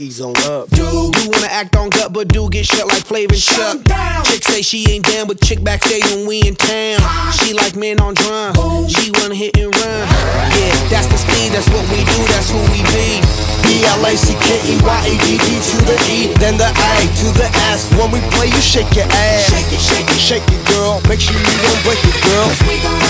G's on up. Do wanna act on gut, but do get shut like Flavor and Chuck. Chick say she ain't down with chick backstage when we in town. She like men on drum. She wanna hit and run. Yeah, that's the speed, that's what we do, that's who we be. B-L-A-C-K-E-Y-A-D-D to the E, then the A to the S. When we play, you shake your ass. Shake it, girl. Make sure you don't break it, girl.